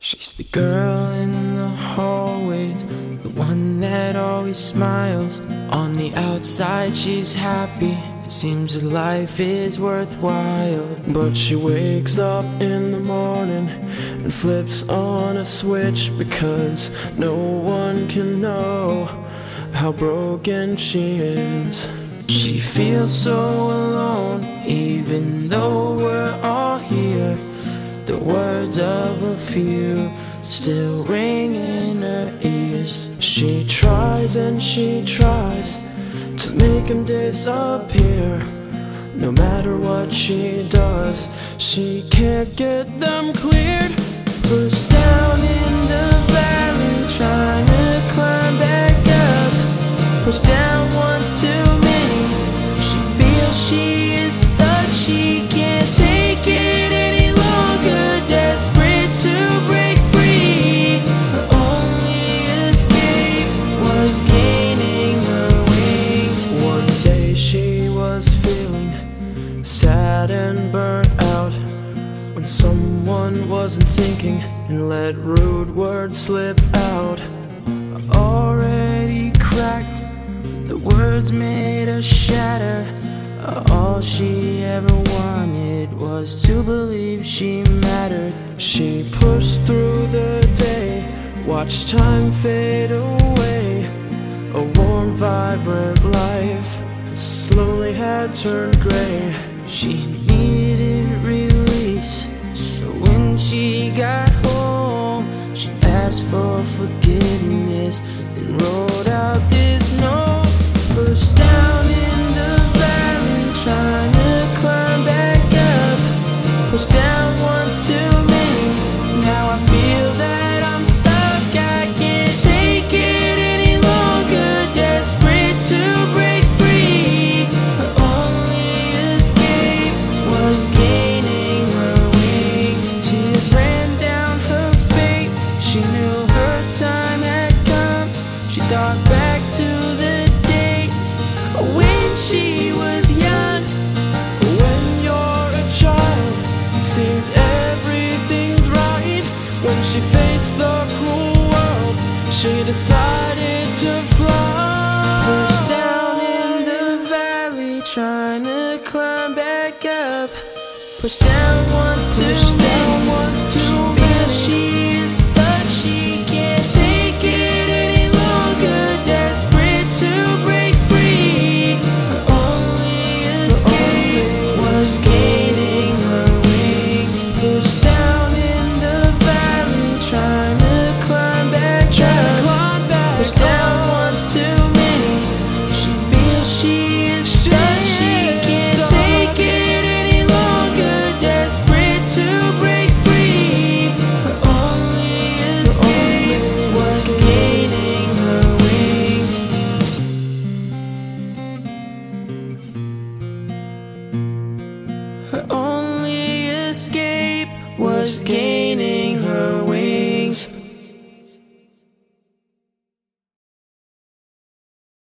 She's the girl in the hallways, the one that always smiles. On the outside she's happy, it seems her life is worthwhile. But she wakes up in the morning and flips on a switch, because no one can know how broken she is. She feels so alone, even though we're all here. The words of a few still ring in her ears. She tries and she tries to make him disappear. No matter what she does, she can't get them cleared. Pushed down in the valley, trying to climb back up. Pushed down once too many. She feels she is stuck, she can't take it any longer. Desperate to break free, her only escape was gaining her wings. One day she was feeling sad and burnt out, when someone wasn't thinking and let rude words slip out. Already cracked, the words made her shatter. All she ever wanted was to believe she mattered. She pushed through the day, watched time fade away. A warm, vibrant life slowly had turned gray. She needed release, so when she got home, she asked for forgiveness, then wrote out this note. Pushed down in the valley, trying to climb back up. Pushed down once too many, now I feel that I'm stuck. I can't take it any longer, desperate to break free. Her only escape was gaining her wings. Tears ran down her face, she knew her time had come. She thought back to the days when she was young. When you're a child, it seems everything's right. When she faced the cruel world, she decided to fly. Pushed down in the valley, trying to climb back up. Pushed down once too many. She feels she is stuck, she can't take it any longer. Desperate to break free, her only escape was gaining her wings. Pushed down in the valley, trying to climb back up. Pushed down once too many. She feels she is stuck, she can't take it any longer. Desperate to break free, her only escape was gaining her wings. Her only escape was gaining